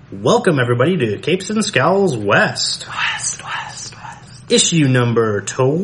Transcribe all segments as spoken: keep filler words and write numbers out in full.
Welcome, everybody, to Capes and Scowls West. West, West, West. Issue number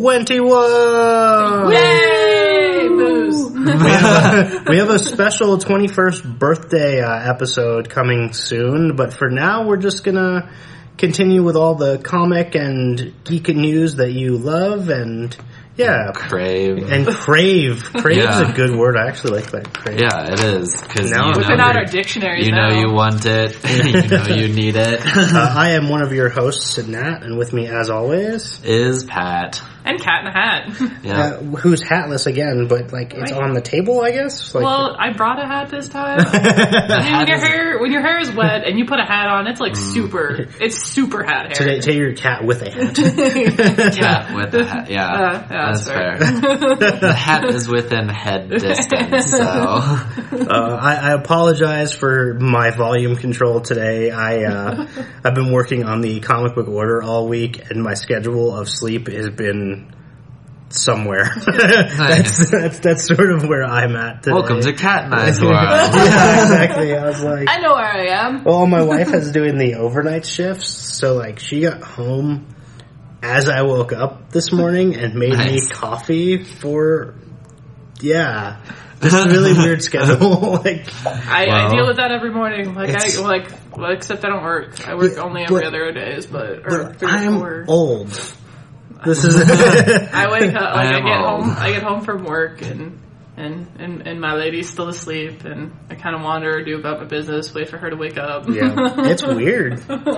twenty-one! Yay! Booze. we, have a, we have a special twenty-first birthday uh, episode coming soon, but for now, we're just gonna continue with all the comic and geek news that you love and... Yeah. Crave. And crave. Crave yeah. is a good word. I actually like that. Crave. Yeah, it is. Cause now you whipping know out our dictionaries You now. know you want it. You know you need it. uh, I am one of your hosts, Nat, and with me, as always... Is Pat. And Cat in a Hat. Yeah. Uh, who's hatless again, but, like, it's Right. on the table, I guess? Like, Well, I brought a hat this time. when, your hair, when your hair is wet and you put a hat on, it's like super, it's super hat hair. Today, today you're a cat with a hat. Cat with the hat. Yeah, Uh, yeah, that's that's fair. The hat is within head distance, so... Uh, I, I apologize for my volume control today. I, uh, I've been working on the comic book order all week, and my schedule of sleep has been somewhere. that's, that's that's sort of where I'm at today. Welcome to Cat and I's world. Yeah, exactly. I was like... I know where I am. Well, my wife is doing the overnight shifts, so, like, she got home as I woke up this morning and made Nice. me coffee for... Yeah. This is a really weird schedule. like, I, Well, I deal with that every morning. Like, it's- I, like, well, except I don't work. I work Yeah, only every but- other days, but, or but three or I'm four. old. This is... I wake up, like, I I, am get old. home, I get home from work and, and, and, and my lady's still asleep and I kind of wander, do about my business, wait for her to wake up. Yeah, it's weird.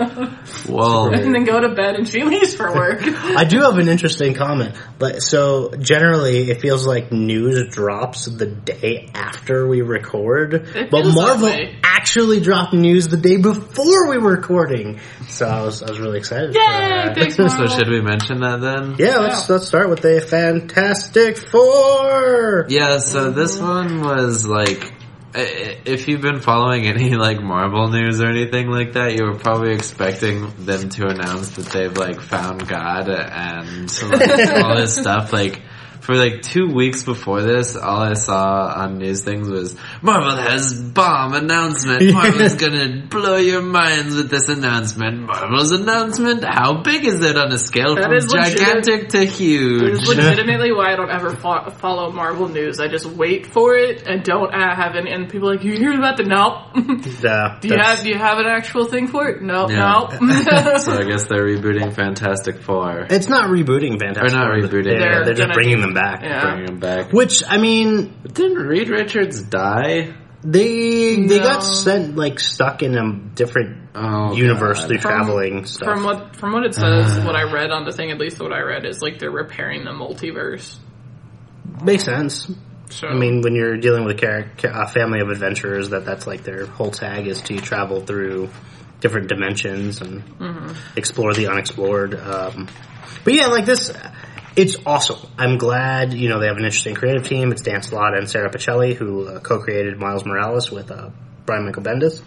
Well, And then go to bed and she leaves for work. I do have an interesting comment. But so generally, it feels like news drops the day after we record, It but feels that Marvel way. actually dropped news the day before we were recording. So I was I was really excited. Yay! For that. Thanks, so Marvel. should we mention that then? Yeah, let's let's start with the Fantastic Four. Yeah, so this one was like, i- if you've been following any like Marvel news or anything like that, you were probably expecting them to announce that they've like found God and like, all this stuff. Like for like two weeks before this, all I saw on news things was Marvel has bomb announcement. Marvel's gonna blow your minds with this announcement. Marvel's announcement. How big is it on a scale That from is legit- gigantic to It is huge? legitimately why I don't ever fo- follow Marvel news. I just wait for it and don't uh, have any. And people are like, you heard about the no? Yeah, do you have do you have an actual thing for it? No, Yeah. no. So I guess they're rebooting Fantastic Four. It's not rebooting Fantastic Or not Four. rebooting. They're, They're they're just gonna bringing do- them back. Yeah. Bringing them back. Which I mean, But didn't Reed Richards die? they they No. got sent like stuck in a different Oh, universe God. through From- traveling stuff. From what from what it says, what I read on the thing, at least what I read is like they're repairing the multiverse. Makes sense. So I mean, when you're dealing with a, char- a family of adventurers, that that's like their whole tag is to travel through different dimensions and mm-hmm. explore the unexplored. Um, but yeah, like this, it's awesome. I'm glad, you know, they have an interesting creative team. It's Dan Slott and Sarah Pichelli, who uh, co-created Miles Morales with uh, Brian Michael Bendis.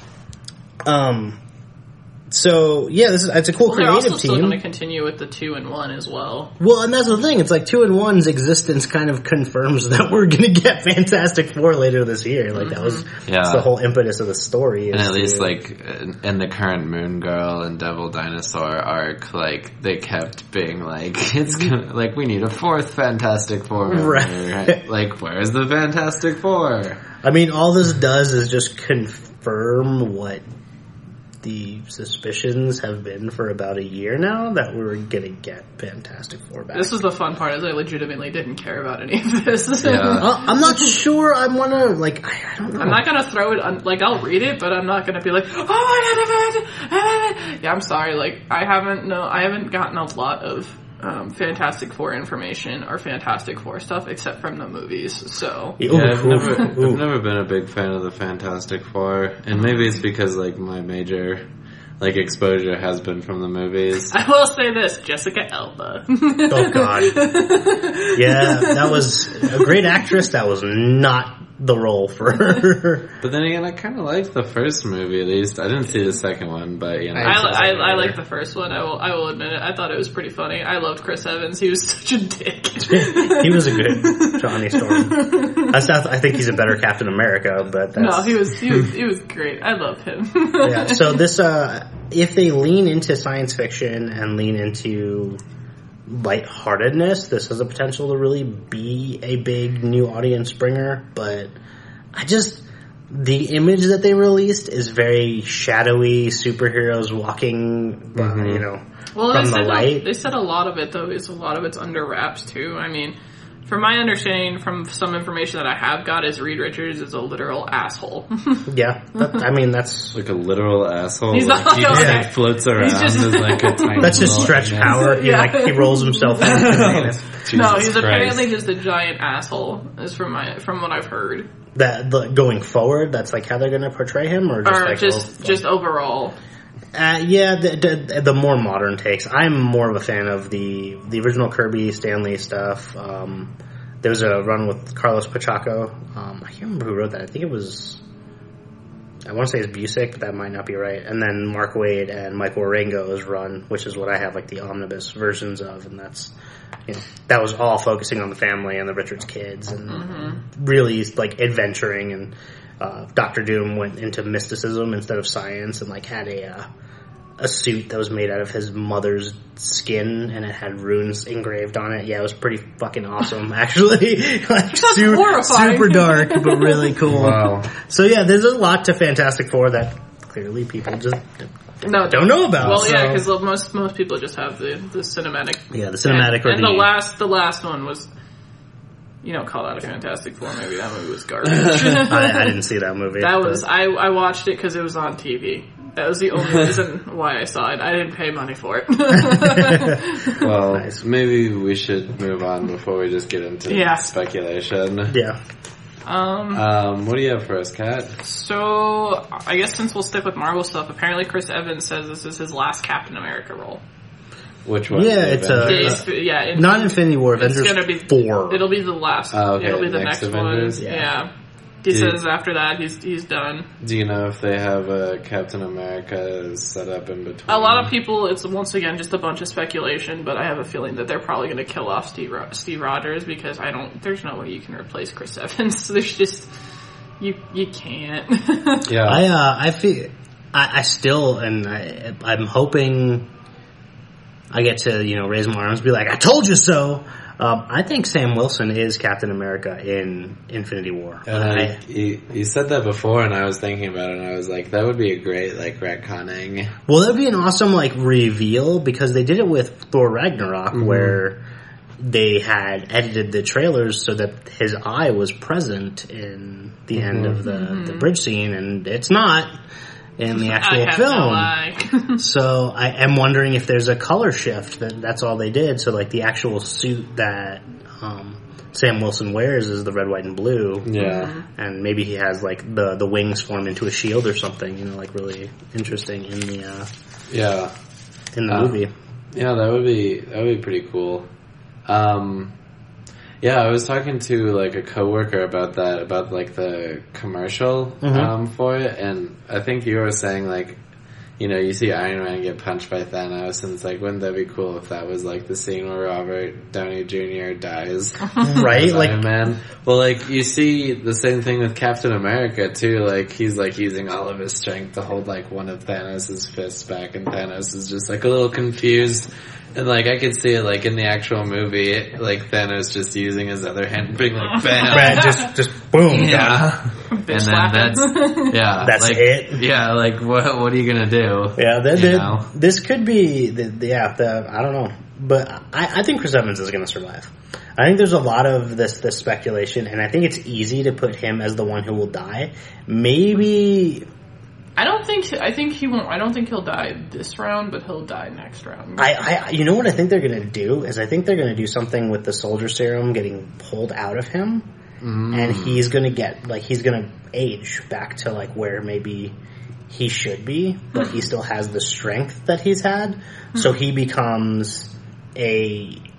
Um, so yeah, this is it's a cool well, they're creative also still team. going to continue with the two and one as well. Well, and that's the thing. It's like two and one's existence kind of confirms that we're going to get Fantastic Four later this year. Like that was Yeah. that's the whole impetus of the story. And is at least, to- like, in the current Moon Girl and Devil Dinosaur arc, like, they kept being like, it's gonna, like, we need a fourth Fantastic Four member. Right. Like, where's the Fantastic Four? I mean, all this does is just confirm what the suspicions have been for about a year now, that we're going to get Fantastic Four back. This is the fun part, is I legitimately didn't care about any of this. Yeah. Uh, I'm not sure I want to, like, I, I don't know. I'm not gonna throw it on, like, I'll read it, but I'm not gonna be like, oh my god, yeah, I'm sorry, like, I haven't, no, I haven't gotten a lot of, um, Fantastic Four information or Fantastic Four stuff except from the movies, so. Ooh, Yeah, I've ooh, never, ooh. I've never been a big fan of the Fantastic Four, and maybe it's because like my major like exposure has been from the movies. I will say this, Jessica Alba. Oh god. Yeah, that was a great actress. That was not the role for her. But then again, I kind of liked the first movie at least. I didn't see the second one, but you know, I, I, I like the first one. I will. I will admit it. I thought it was pretty funny. I loved Chris Evans. He was such a dick. he was a good Johnny Storm. That's not, I think he's a better Captain America, but that's... No, he was, he was, he was great. I loved him. Yeah, so this, uh, if they lean into science fiction and lean into lightheartedness, this has a potential to really be a big new audience bringer, but I just... The image that they released is very shadowy, superheroes walking, mm-hmm. you know, well, from they the said light. A, they said a lot of it, though, is a lot of it's under wraps, too. I mean, from my understanding, from some information that I have got, is Reed Richards is a literal asshole. Yeah, that, I mean, that's... Like a literal asshole. He's like, not, he just okay. like, floats around just, as like a tiny That's just stretch alien. power. He, Yeah. like, he rolls himself in. No, he's Christ. apparently just a giant asshole, is from my from what I've heard. That the, going forward, that's like how they're going to portray him, or just Or like just, oh, just overall. Uh, yeah, the, the, the more modern takes. I'm more of a fan of the the original Kirby, Stan Lee stuff. Um, there was a run with Carlos Pacheco. Um, I can't remember who wrote that. I think it was... I want to say it's Busick, but that might not be right. And then Mark Waid and Michael Orengo's run, which is what I have like the omnibus versions of, and that's... You know, that was all focusing on the family and the Richards kids and mm-hmm. really like adventuring, and uh, Doctor Doom went into mysticism instead of science, and like had a uh, a suit that was made out of his mother's skin and it had runes engraved on it. Yeah, it was pretty fucking awesome actually. Like su- horrifying. Super dark but really cool. Wow. So yeah, there's a lot to Fantastic Four that clearly people just No, don't know about. Well, so. yeah, because most most people just have the, the cinematic. Yeah, the cinematic. And, and the the, last the last one was, you know, call that a Fantastic Four movie. That movie was garbage. I, I didn't see that movie. That but. was I I watched it because it was on T V. That was the only reason why I saw it. I didn't pay money for it. Well, Nice. maybe we should move on before we just get into Yeah. speculation. Yeah. um. Um, what do you have for us, Kat? So I guess since we'll stick with Marvel stuff, apparently Chris Evans says this is his last Captain America role. Which one? Yeah, The it's a- Avengers? Yeah, yeah, in- Not Infinity War, It's Avengers gonna be four. It'll be the last. Oh, okay, It'll be the next next, Avengers? one. Yeah. Yeah. He Dude. says after that he's he's done. Do you know if they have a Captain America set up in between? A lot of people, it's once again just a bunch of speculation, but I have a feeling that they're probably going to kill off Steve Ro- Steve Rogers because I don't. There's no way you can replace Chris Evans. There's just you you can't. Yeah. I uh, I feel I, I still and I, I'm hoping I get to you know raise my arms, and be like, I told you so. Um, I think Sam Wilson is Captain America in Infinity War. And I, I, you, you said that before, and I was thinking about it, and I was like, that would be a great like retconning. well, that'd be an awesome like reveal because they did it with Thor Ragnarok, Mm-hmm. where they had edited the trailers so that his eye was present in the Mm-hmm. end of the, mm-hmm. the bridge scene, and it's not in the actual I have film. no eye. So I am wondering if there's a color shift. That that's all they did. So like the actual suit that um, Sam Wilson wears is the red, white, and blue. Yeah. And maybe he has like the the wings form into a shield or something. You know, like really interesting in the uh, Yeah. in the Uh, movie. Yeah, that would be that would be pretty cool. Um, yeah, I was talking to like a coworker about that, about like the commercial Mhm. um, for it, and I think you were saying like, you know, you see Iron Man get punched by Thanos, and it's like, wouldn't that be cool if that was like the scene where Robert Downey Junior dies? Right? as Like Iron Man. Well, like you see the same thing with Captain America too. Like he's like using all of his strength to hold like one of Thanos' fists back, and Thanos is just like a little confused. And like I could see it like in the actual movie, like Thanos just using his other hand, being like bam, Brad, just just boom. done. yeah, and then slapping. that's yeah, That's like, it? Yeah, like what what are you gonna do? Yeah, the, You the, know? this could be, the, the, yeah, the, I don't know. But I, I think Chris Evans is going to survive. I think there's a lot of this, this speculation, and I think it's easy to put him as the one who will die. Maybe, I don't think I think he won't. I don't think he'll die this round, but he'll die next round. I, I you know what I think they're going to do? Is I think they're going to do something with the soldier serum getting pulled out of him, Mm. and he's going to get, like, he's going to age back to, like, where maybe he should be, but he still has the strength that he's had. So he becomes a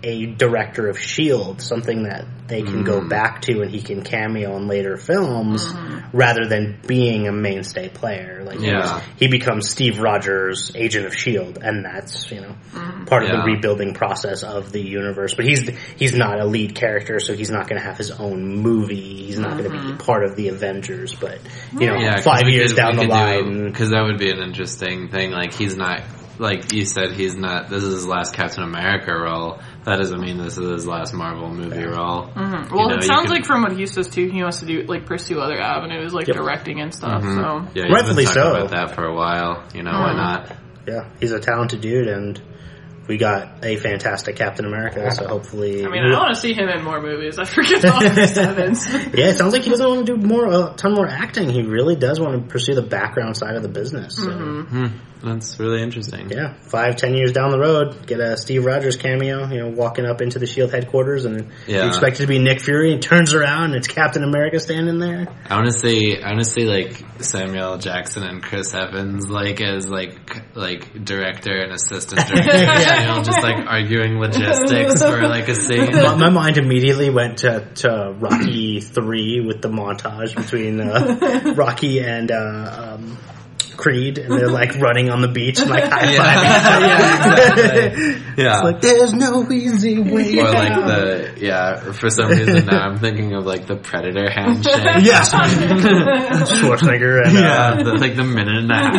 a director of S H I E L D, something that they can mm. go back to and he can cameo in later films, mm-hmm. rather than being a mainstay player. Like yeah. he, was, he becomes Steve Rogers, agent of S H I E L D, and that's, you know, mm. part of yeah. the rebuilding process of the universe. But he's he's not a lead character, so he's not going to have his own movie. He's not mm-hmm. going to be part of the Avengers. But, you know, yeah, five years could, down the line... Because that would be an interesting thing. Like, he's not... Like you said, he's not... This is his last Captain America role. That doesn't mean this is his last Marvel movie yeah. role. Mm-hmm. Well, you know, it sounds could, like from what he says too, he wants to do like pursue other avenues, like yep. directing and stuff. Mm-hmm. So yeah, he's rightfully been talking so. About that for a while. You know, mm. why not? Yeah, he's a talented dude, and we got a fantastic Captain America. So hopefully, I mean, I want to see him in more movies. I forget all Chris Evans. Yeah, it sounds like he doesn't want to do more, a ton more acting. He really does want to pursue the background side of the business. So. Mm-hmm. That's really interesting. Yeah, five, ten years down the road, get a Steve Rogers cameo, you know, walking up into the S H I E L D headquarters, and yeah. you expect it to be Nick Fury, and turns around, and it's Captain America standing there. I want to see, I want to see, like, Samuel L. Jackson and Chris Evans, like, as, like, like, director and assistant director, yeah. you know, just, like, arguing logistics for, like, a scene. My, my mind immediately went to, to Rocky three with the montage between uh, Rocky and, uh, um, Creed, and they're like running on the beach and like high fiving. Yeah, yeah, exactly. Yeah. It's like there's no easy way. Or like out. the yeah. For some reason now I'm thinking of like the Predator handshake. Yes, Schwarzenegger and yeah, uh, the, like the minute and a half.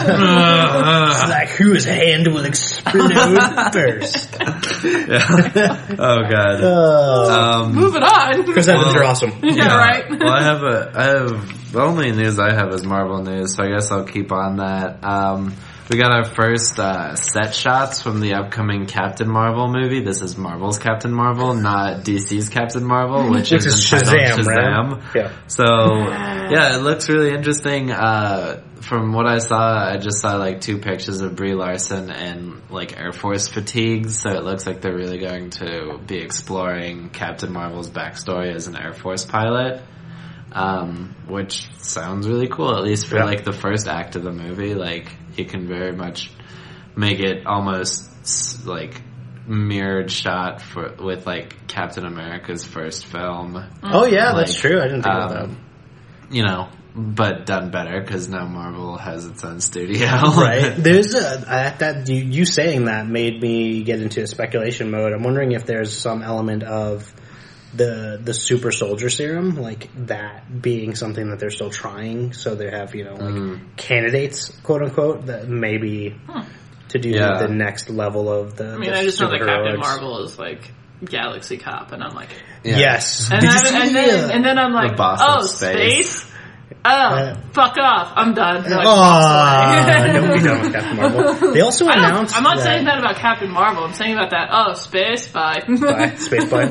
Yeah, it's like whose hand will explode first. Yeah. Oh god. Uh, um, Moving on. Chris Evans, well, you're awesome. Yeah, yeah, right. Well, I have a I have. The only news I have is Marvel news, so I guess I'll keep on that. Um, we got our first uh, set shots from the upcoming Captain Marvel movie. This is Marvel's Captain Marvel, not D C's Captain Marvel, which, which is, is Shazam, Shazam. Right? Yeah. So, yeah, it looks really interesting. Uh, from what I saw, I just saw like two pictures of Brie Larson in like Air Force fatigues, so it looks like they're really going to be exploring Captain Marvel's backstory as an Air Force pilot. Um, which sounds really cool, at least for yeah. like the first act of the movie. Like, he can very much make it almost like mirrored shot for with like Captain America's first film. Oh yeah, like, that's true. I didn't think um, of that. You know, but done better because now Marvel has its own studio. Right. There's a that, that you, you saying that made me get into a speculation mode. I'm wondering if there's some element of the the super soldier serum, like that being something that they're still trying, so they have, you know, like mm. candidates, quote unquote, that maybe huh. to do yeah. the next level of the. I mean, the I just know that Captain Marvel is like Galaxy Cop, and I'm like, yeah. yes, and, then, and then and then I'm like, oh, space. space? Oh, uh, fuck off. I'm done. Like, oh, don't be done with Captain Marvel. They also announced I'm not that, saying that about Captain Marvel. I'm saying about that, oh, space, bye. bye. Space, bye.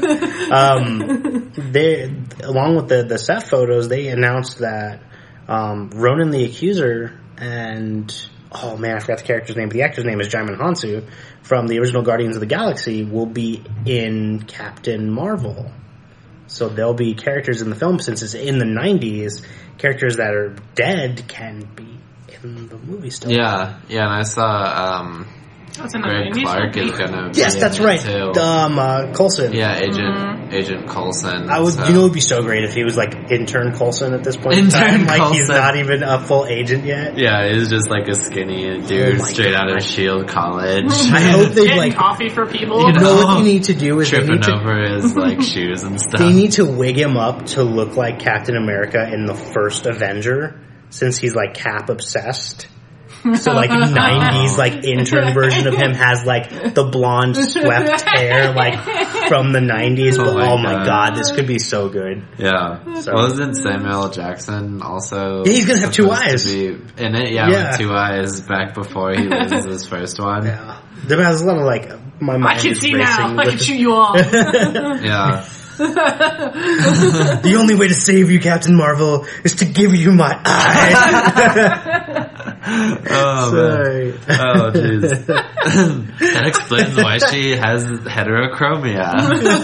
Um, they, along with the, the set photos, they announced that um, Ronan the Accuser and, oh man, I forgot the character's name, but the actor's name is Jaimin Hansu from the original Guardians of the Galaxy will be in Captain Marvel. So there'll be characters in the film, since it's in the nineties, characters that are dead can be in the movie still. Yeah, yeah, and I saw um, Greg Clark is gonna be yes, that's right. Too. Um, uh, Coulson. Yeah, Agent mm-hmm. Agent Coulson. I would, so. You know, it would be so great if he was like intern Coulson at this point. Intern in time. Like Coulson. He's not even a full agent yet. Yeah, he's just like a skinny dude oh straight God. out of S H I E L D college. I hope they like coffee for people. You know what you need to do is tripping they need to, over his like shoes and stuff. They need to wig him up to look like Captain America in the first Avenger, since he's like Cap obsessed. So like nineties like intern version of him has like the blonde swept hair like from the nineties. But oh my, oh my god. god, this could be so good. Yeah. So. Wasn't Samuel L. Jackson also? Yeah, he's gonna have two eyes to be in it. Yeah, yeah, with two eyes back before he loses his first one. Yeah, there's a lot of like my mind. I can is see now. I can shoot you all. Yeah. The only way to save you, Captain Marvel, is to give you my eye. Oh, sorry. Man. Oh, jeez. That explains why she has heterochromia.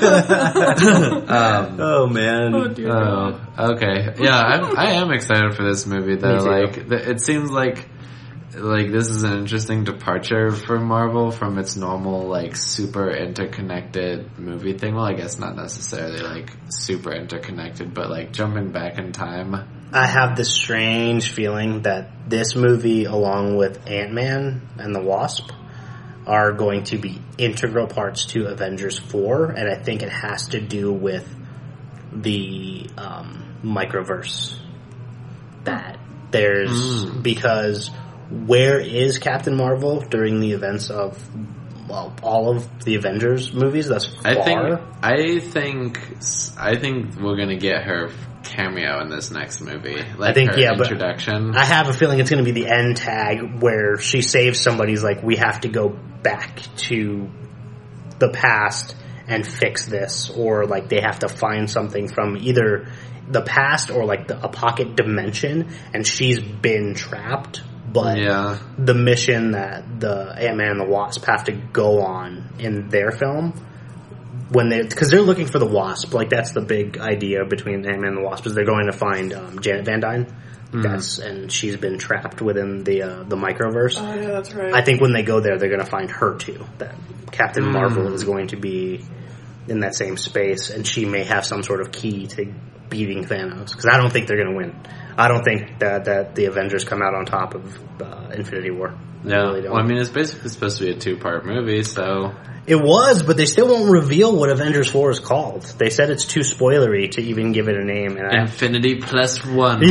um, oh, man. Oh, dear oh, okay. Yeah, I'm, I am excited for this movie, though. Like, it seems like like this is an interesting departure for Marvel from its normal like super interconnected movie thing. Well, I guess not necessarily like super interconnected, but like jumping back in time. I have this strange feeling that this movie, along with Ant-Man and the Wasp, are going to be integral parts to Avengers four, and I think it has to do with the um, microverse. That there's mm. because where is Captain Marvel during the events of well, all of the Avengers movies thus far? I think I think I think we're gonna get her cameo in this next movie. Like I think her yeah, introduction. But I have a feeling it's going to be the end tag where she saves somebody's like we have to go back to the past and fix this, or like they have to find something from either the past or like the, a pocket dimension, and she's been trapped. But yeah. the mission that the Ant-Man and the Wasp have to go on in their film, when they because they're looking for the Wasp, like that's the big idea between Ant-Man and the Wasp is they're going to find um, Janet Van Dyne. Mm. That's and she's been trapped within the uh, the microverse. Oh yeah, that's right. I think when they go there, they're going to find her too. That Captain mm. Marvel is going to be in that same space, and she may have some sort of key to beating Thanos. Because I don't think they're going to win. I don't think that that the Avengers come out on top of uh, Infinity War. No, I really don't. Well, I mean it's basically supposed to be a two part movie, so. It was, but they still won't reveal what Avengers four is called. They said it's too spoilery to even give it a name. And Infinity I, plus one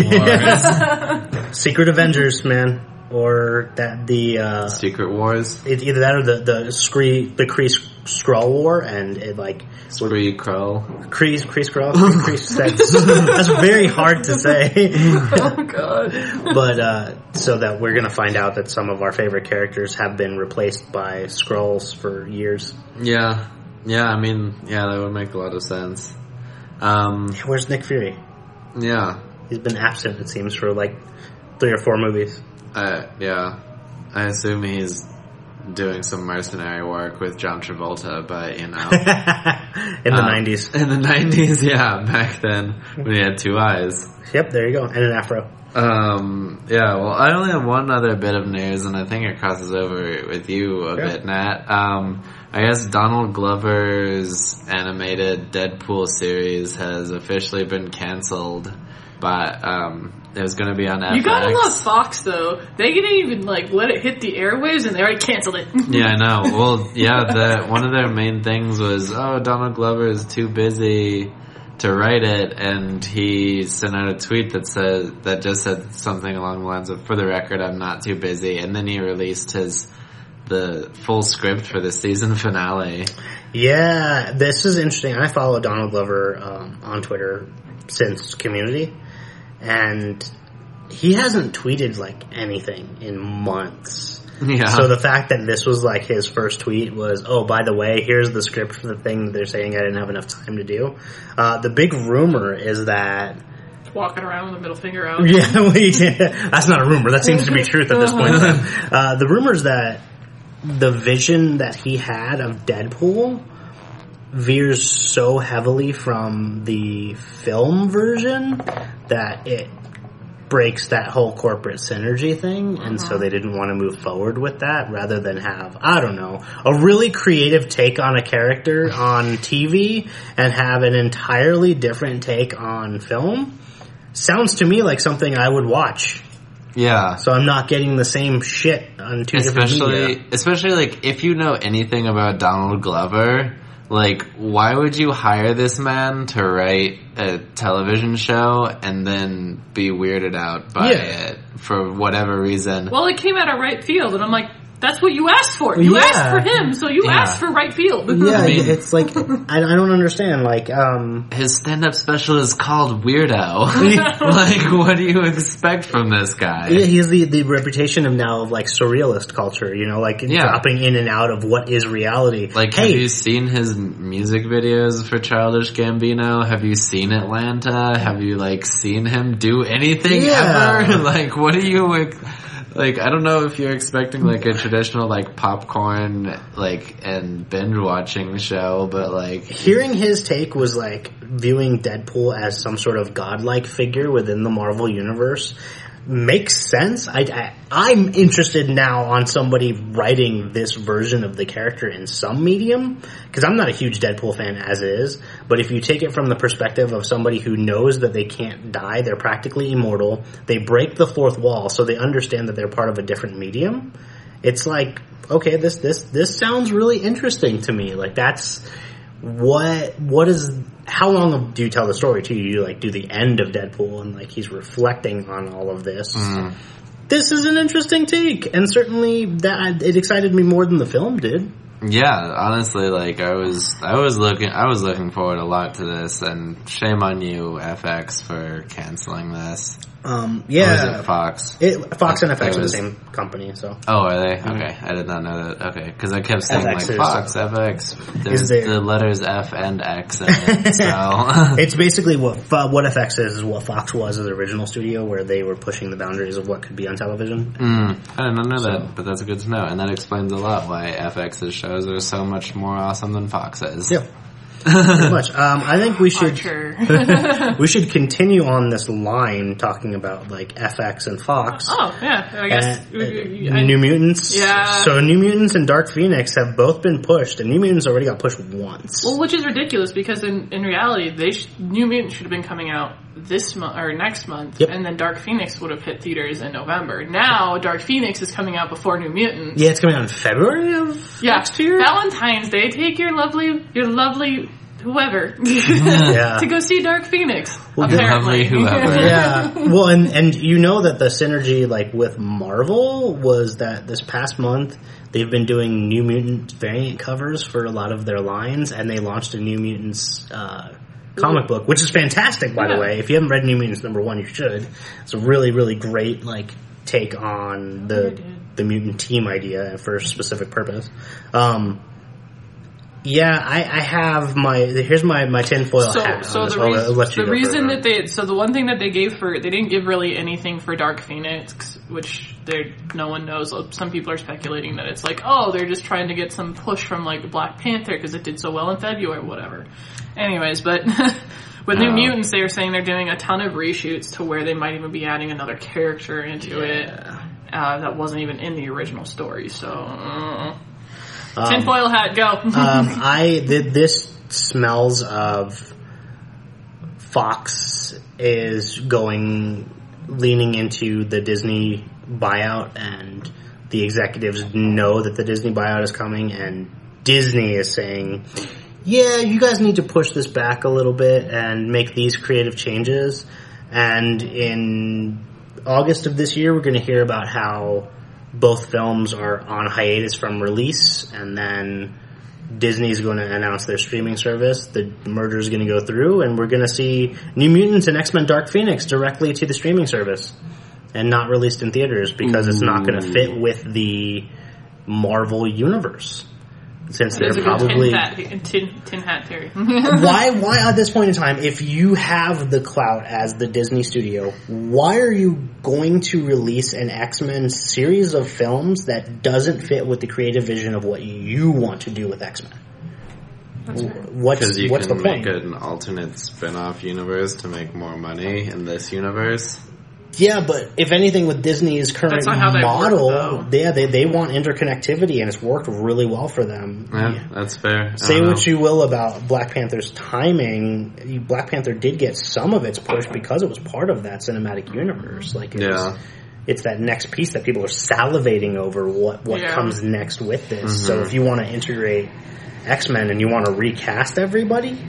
Wars. Secret Avengers, man. Or that the... Uh, Secret Wars? It, either that or the the Kree, the Kree Skrull War, and it like... Kree Skrull. Kree, Kree Skrull? Kree, that's, that's very hard to say. Oh, God. But, uh, so that we're gonna find out that some of our favorite characters have been replaced by Skrulls for years. Yeah. Yeah, I mean, yeah, that would make a lot of sense. Um, Where's Nick Fury? Yeah. He's been absent, it seems, for like three or four movies. Uh, yeah. I assume he's doing some mercenary work with John Travolta, but, you know. In the um, nineties. In the nineties, yeah, back then, when he had two eyes. Yep, there you go. And an afro. Um, yeah, well, I only have one other bit of news, and I think it crosses over with you a sure. bit, Nat. Um, I guess Donald Glover's animated Deadpool series has officially been canceled, but, um, it was going to be on F X. You gotta love Fox, though. They didn't even, like, let it hit the airwaves, and they already canceled it. Yeah, I know. Well, yeah, the, one of their main things was, oh, Donald Glover is too busy to write it, and he sent out a tweet that said, that just said something along the lines of, for the record, I'm not too busy, and then he released his, the full script for the season finale. Yeah, this is interesting. I follow Donald Glover, um, on Twitter since Community. And he hasn't tweeted, like, anything in months. Yeah. So the fact that this was, like, his first tweet was, oh, by the way, here's the script for the thing that they're saying I didn't have enough time to do. Uh, the big rumor is that... Walking around with a middle finger out. Yeah, we, that's not a rumor. That seems to be truth at this point in time. Uh, the rumor is that the vision that he had of Deadpool veers so heavily from the film version that it breaks that whole corporate synergy thing, and uh-huh. so they didn't want to move forward with that rather than have, I don't know, a really creative take on a character on T V and have an entirely different take on film. Sounds to me like something I would watch. Yeah. So I'm not getting the same shit on two especially, different media. Especially, like, if you know anything about Donald Glover... Like, why would you hire this man to write a television show and then be weirded out by yeah. it for whatever reason? Well, it came out of right field, and I'm like, that's what you asked for. You yeah. asked for him, so you yeah. asked for right field. Yeah, I mean, it's like, I, I don't understand, like, um... his stand-up special is called Weirdo. Like, what do you expect from this guy? Yeah, he has the, the reputation of now of, like, surrealist culture, you know, like, yeah. dropping in and out of what is reality. Like, hey, have you seen his music videos for Childish Gambino? Have you seen Atlanta? Have you, like, seen him do anything yeah. ever? Like, what do you... Like, I don't know if you're expecting, like, a traditional, like, popcorn, like, and binge-watching show, but, like... Hearing his take was, like, viewing Deadpool as some sort of godlike figure within the Marvel Universe. makes sense. I, I, I'm interested now on somebody writing this version of the character in some medium, because I'm not a huge Deadpool fan as is, but if you take it from the perspective of somebody who knows that they can't die, they're practically immortal, they break the fourth wall, so they understand that they're part of a different medium, it's like, okay, this, this, this sounds really interesting to me. Like, that's, what, what is, how long do you tell the story to? You like do the end of Deadpool and like he's reflecting on all of this. Mm. This is an interesting take, and certainly that it excited me more than the film did. Yeah, honestly, like I was, I was looking, I was looking forward a lot to this, and shame on you, F X, for canceling this. Um, yeah, or is it Fox? It, Fox and F X it are the was, same company, so. Oh, are they? Mm-hmm. Okay, I did not know that. Okay, because I kept saying F X like Fox, F X. There's there, the letters F and X in it, so. It's basically what what F X is, is what Fox was as an original studio, where they were pushing the boundaries of what could be on television. Mm, I didn't know so. that, but that's good to know, and that explains a lot why F X's shows are so much more awesome than Fox's. Yeah. Pretty much. Um, I think we should we should continue on this line talking about like F X and Fox. Oh yeah, I guess and, uh, I, New Mutants. Yeah. So New Mutants and Dark Phoenix have both been pushed, and New Mutants already got pushed once. Well, which is ridiculous because in in reality, they sh- New Mutants should have been coming out this month or next month, yep. and then Dark Phoenix would have hit theaters in November. Now Dark Phoenix is coming out before New Mutants. Yeah, it's coming out in February of yeah. next year. Valentine's Day. Take your lovely, your lovely. Whoever yeah. to go see Dark Phoenix. Well, apparently, whoever. Yeah. Well, and and you know that the synergy like with Marvel was that this past month they've been doing New Mutant variant covers for a lot of their lines, and they launched a New Mutants uh, comic book, which is fantastic, by yeah. the way. If you haven't read New Mutants number one, you should. It's a really, really great like take on the the mutant team idea for a specific purpose. Um, Yeah, I, I have my, here's my, my tinfoil so, hat. So on the, this. reason, I'll let you the go reason further. that they, so the one thing that they gave for, they didn't give really anything for Dark Phoenix, which they no one knows. Some people are speculating that it's like, oh, they're just trying to get some push from like Black Panther because it did so well in February or whatever. Anyways, but with New Oh. Mutants, they were saying they're doing a ton of reshoots to where they might even be adding another character into yeah. it uh, that wasn't even in the original story. So. Uh, Um, tinfoil hat, go. um, I th- this smells of Fox is going leaning into the Disney buyout, and the executives know that the Disney buyout is coming, and Disney is saying, "Yeah, you guys need to push this back a little bit and make these creative changes." And in August of this year, we're going to hear about how both films are on hiatus from release, and then Disney's going to announce their streaming service. The merger is going to go through, and we're going to see New Mutants and X-Men Dark Phoenix directly to the streaming service and not released in theaters because Ooh. It's not going to fit with the Marvel universe. Since they're probably tin hat, tin, tin hat theory. why? Why at this point in time, if you have the clout as the Disney studio, why are you going to release an X-Men series of films that doesn't fit with the creative vision of what you want to do with X-Men? That's right. What's you what's can the point? make an alternate spin-off universe to make more money in this universe. Yeah, but if anything, with Disney's current model, work, yeah, they they want interconnectivity, and it's worked really well for them. Yeah, yeah. that's fair. Say what you will about Black Panther's timing, Black Panther did get some of its push because it was part of that cinematic universe. Like, it yeah. was, it's that next piece that people are salivating over what, what yeah. comes next with this. Mm-hmm. So if you want to integrate X-Men and you want to recast everybody,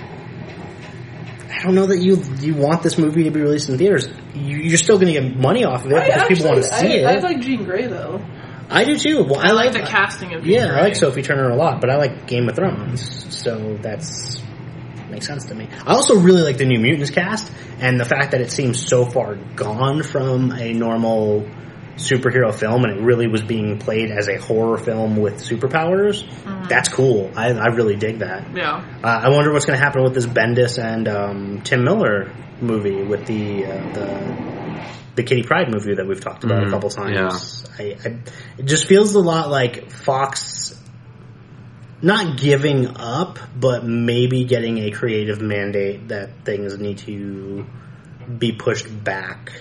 I don't know that you you want this movie to be released in theaters. You, you're still going to get money off of it I because actually, people want to see I, it. I like Jean Grey though. I do too. Well, I, I like like the casting of Jean yeah, Grey. I like Sophie Turner a lot, but I like Game of Thrones, so that's makes sense to me. I also really like the New Mutants cast, and the fact that it seems so far gone from a normal superhero film, and it really was being played as a horror film with superpowers. Mm-hmm. That's cool. I, I really dig that. Yeah. Uh, I wonder what's going to happen with this Bendis and um, Tim Miller movie with the uh, the the Kitty Pryde movie that we've talked about mm, a couple times. Yeah. I, I, it just feels a lot like Fox not giving up, but maybe getting a creative mandate that things need to be pushed back.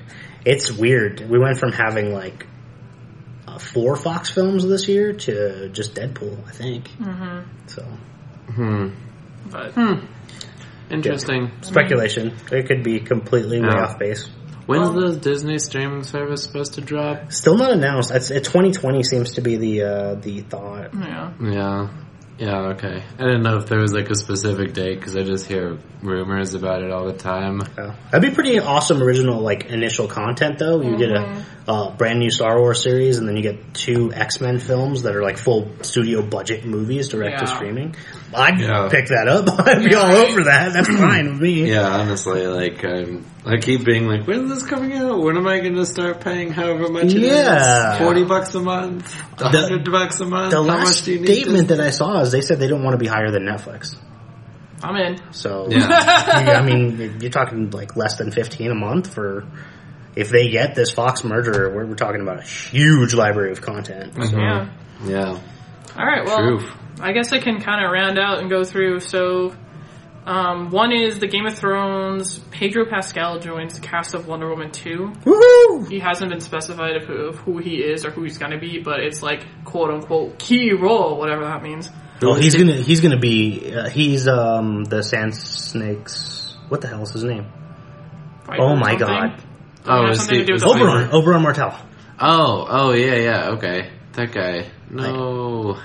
it's weird. We went from having like uh, four Fox films this year to just Deadpool, I think. Mm-hmm. So, Hmm. But Hmm. Interesting. yeah. Speculation. It could be completely way Yeah. off base. When's Well- the Disney streaming service supposed to drop? Still not announced. It's, it, twenty twenty seems to be the uh, the thought. yeah. Yeah. Yeah, okay. I didn't know if there was like a specific date because I just hear rumors about it all the time. Yeah. That'd be pretty awesome original like initial content though. You get a uh, brand new Star Wars series and then you get two X-Men films that are like full studio budget movies direct to Yeah. streaming. I'd Yeah. pick that up. I'd be Yeah, all right. over that. That's fine with me. Yeah, honestly, like um, I keep being like, when's this coming out? When am I going to start paying however much it Yeah. is? Forty bucks a month, a The- hundred bucks a month. The How last much do you need statement to- that I saw is they said they don't want to be higher than Netflix. I'm in. So, Yeah. I mean, you're talking like less than fifteen a month for, if they get this Fox merger, we're, we're talking about a huge library of content. So, Yeah. Yeah. All right. Well, True. I guess I can kind of round out and go through. So, um, one is the Game of Thrones. Pedro Pascal joins the cast of Wonder Woman two. woohoo! He hasn't been specified of who, of who he is or who he's going to be, but it's like quote unquote key role, whatever that means. Oh, he's gonna, he's gonna be, uh, he's, um, the Sand Snakes, what the hell is his name? Right, Oh or my something. god. Does it Oh, have is something he- to do with is the he- Oberon, Oberon Martell. Oh, oh yeah, yeah, okay. That guy. No.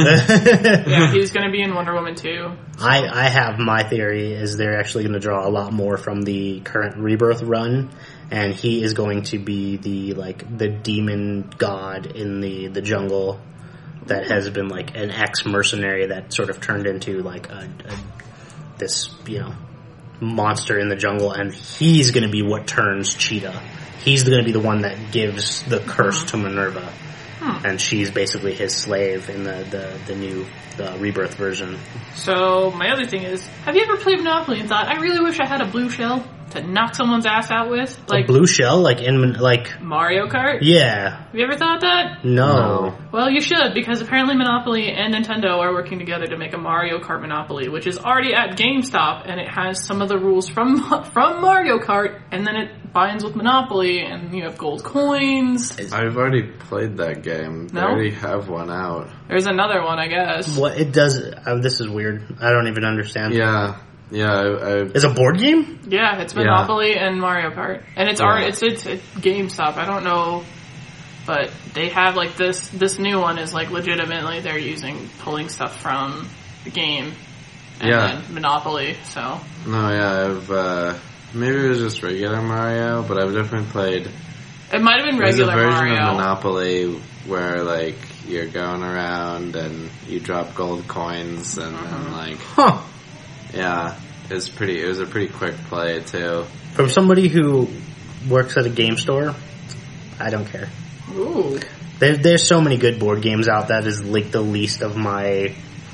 Yeah, he's going to be in Wonder Woman two. I, I have my theory is they're actually going to draw a lot more from the current Rebirth run, and he is going to be the like the demon god in the, the jungle that has been like an ex mercenary that sort of turned into like a, a this you know monster in the jungle, and he's going to be what turns Cheetah. He's going to be the one that gives the curse to Minerva. And she's basically his slave in the, the, the new the Rebirth version. So, my other thing is, have you ever played Monopoly and thought, I really wish I had a blue shell to knock someone's ass out with? Like Like a blue shell, like in like Mario Kart? yeah, Have you ever thought that? no. Well, you should, because apparently Monopoly and Nintendo are working together to make a Mario Kart Monopoly, which is already at GameStop, and it has some of the rules from from Mario Kart, and then it binds with Monopoly, and you have gold coins. I've already played that game. They No? already have one out. There's another one, I guess. What it does? Uh, this is weird. I don't even understand. Yeah. Yeah, I, I It's a board game. Yeah, it's Monopoly and Mario Kart, and it's Yeah. already it's it's at GameStop. I don't know, but they have like this this new one is like legitimately they're using pulling stuff from the game. And Yeah. then Monopoly. So no, yeah, I've uh maybe it was just regular Mario, but I've definitely played it might have been There's a regular version Mario. of Monopoly where like you're going around and you drop gold coins and then like Huh. yeah, it's pretty. It was a pretty quick play too. From somebody who works at a game store, I don't care. Ooh. There, there's so many good board games out that is like the least of my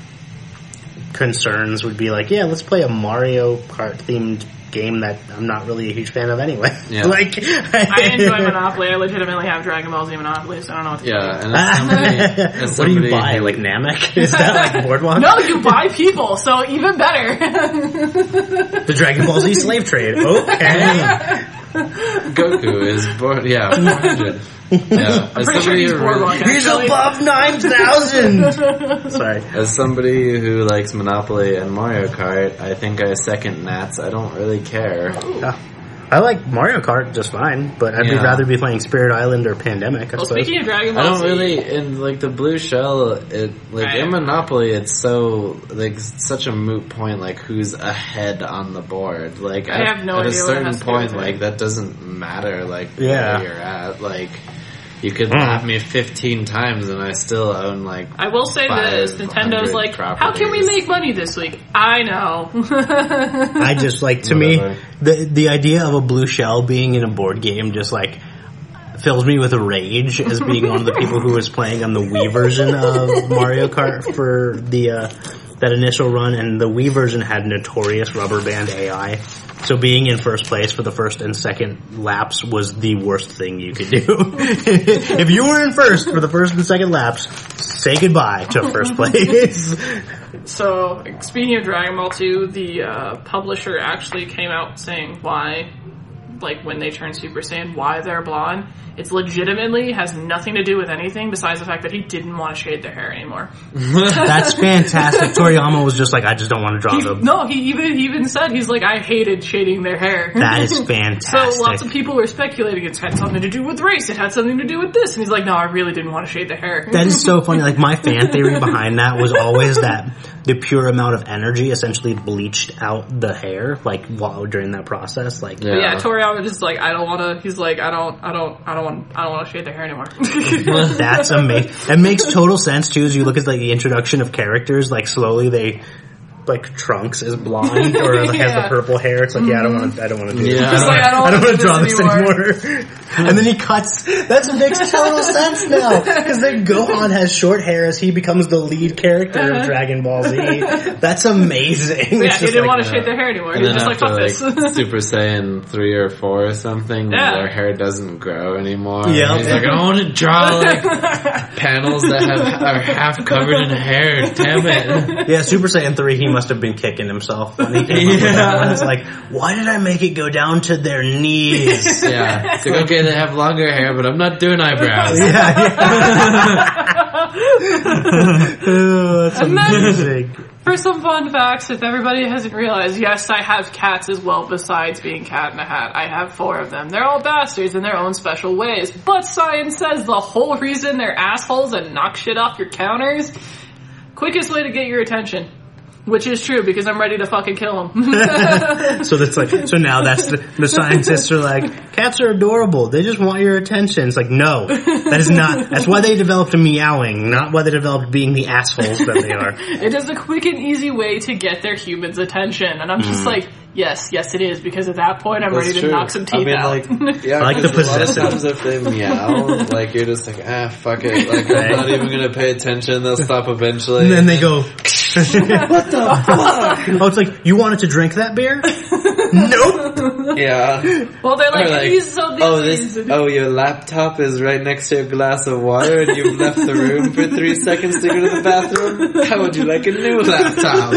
concerns would be like, yeah, let's play a Mario Kart themed game that I'm not really a huge fan of anyway. Yeah. like I enjoy Monopoly. I legitimately have Dragon Ball Z Monopoly, so I don't know what to Yeah, tell and as somebody, as what do somebody you buy? who- Like Namek? Is that like Boardwalk? you. No, you buy people, so even better. The Dragon Ball Z slave trade. Okay. Goku is born. Yeah, four hundred. Yeah, as Pretty sure somebody he's who Boardwalk. really, He's Actually. above nine thousand. Sorry. as somebody who likes Monopoly and Mario Kart, I think I second Nats. I don't really care. Yeah. I like Mario Kart just fine, but I'd Yeah. rather be playing Spirit Island or Pandemic, I Well, suppose. speaking of Dragon Ball I don't Z, really in like the blue shell. It like Right. in Monopoly, it's so like such a moot point. Like who's ahead on the board? Like I at, have no at idea a what it certain has to do point, with it. like that doesn't matter. Like Yeah. where you're at. Like you could Mm. lap me fifteen times, and I still own like. I will say this, five Nintendo's hundred like, how can we properties. make money this week? I know. I just like, to Whatever. me, the the idea of a blue shell being in a board game just like fills me with a rage as being one of the people who was playing on the Wii version of Mario Kart for the uh, that initial run, and the Wii version had notorious rubber band A I. So being in first place for the first and second laps was the worst thing you could do. If you were in first for the first and second laps, say goodbye to first place. So, speaking of Dragon Ball two, the uh, publisher actually came out saying why like when they turn Super Saiyan, why they're blonde. It's legitimately has nothing to do with anything besides the fact that he didn't want to shade their hair anymore. That's fantastic. Toriyama was just like, I just don't want to draw He, them. no, he even he even said he's like, I hated shading their hair. That is fantastic. So lots of people were speculating it had something to do with race, it had something to do with this, and he's like, no, I really didn't want to shade the hair. That is so funny. Like, my fan theory behind that was always that the pure amount of energy essentially bleached out the hair, like, while during that process. Like, yeah, yeah Toriyama just like, I don't want to. He's like, I don't, I don't, I don't want, I don't want to shade their hair anymore. That's amazing. It makes total sense too. As you look at like the introduction of characters, like slowly they. Like Trunks is blonde or like, yeah. has the purple hair. It's like, yeah, I don't want to. I don't want to do Yeah. this. Like, I don't, I don't want to draw this this anymore. anymore. And then he cuts. That makes total sense now because then Gohan has short hair as he becomes the lead character Uh-huh. of Dragon Ball Z. That's amazing. Yeah, It's he just didn't like, want to uh, shade their hair anymore. And He was then just like, after fuck like this. Super Saiyan three or four or something, Yeah. their hair doesn't grow anymore. Yeah. He's like, I want to draw like panels that have are half covered in hair. Damn it! Yeah, Super Saiyan three, he must have been kicking himself when he came up with Yeah. that one. It's like, why did I make it go down to their knees? Yeah, it's like, okay, they have longer hair, but I'm not doing eyebrows. Yeah, yeah. Oh, that's And then- amazing. For some fun facts, if everybody hasn't realized, yes, I have cats as well besides being Cat in a Hat. I have four of them. They're all bastards in their own special ways. But science says the whole reason they're assholes and knock shit off your counters, quickest way to get your attention. Which is true, because I'm ready to fucking kill them. So that's like, so now that's the, the scientists are like, cats are adorable. They just want your attention. It's like, no, that is not. That's why they developed a meowing, not why they developed being the assholes that they are. It is a quick and easy way to get their humans' attention. And I'm just Mm. like, yes, yes it is, because at that point I'm That's ready true. to knock some teeth I mean, out. like, yeah, Like the 'cause a lot of possessive. times if they meow, like you're just like, ah, fuck it, like I'm not even gonna pay attention. They'll stop eventually. And then they go, what the fuck? Oh, it's like, you wanted to drink that beer? Nope. Yeah. Well, they're like, Or like, these so oh, these. this, oh, your laptop is right next to your glass of water, and you've left the room for three seconds to go to the bathroom. How would you like a new laptop?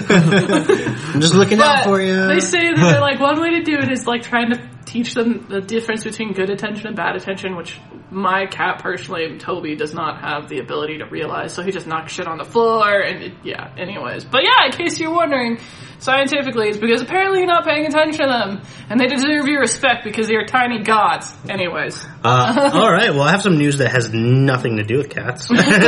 I'm just looking out But for you. they say that they're like, one way to do it is like trying to teach them the difference between good attention and bad attention, which my cat personally, Toby, does not have the ability to realize, so he just knocks shit on the floor, and it, yeah, anyways. But yeah, in case you're wondering, scientifically, it's because apparently you're not paying attention to them, and they deserve your respect because they're tiny gods. Anyways. Uh, alright, well I have some news that has nothing to do with cats.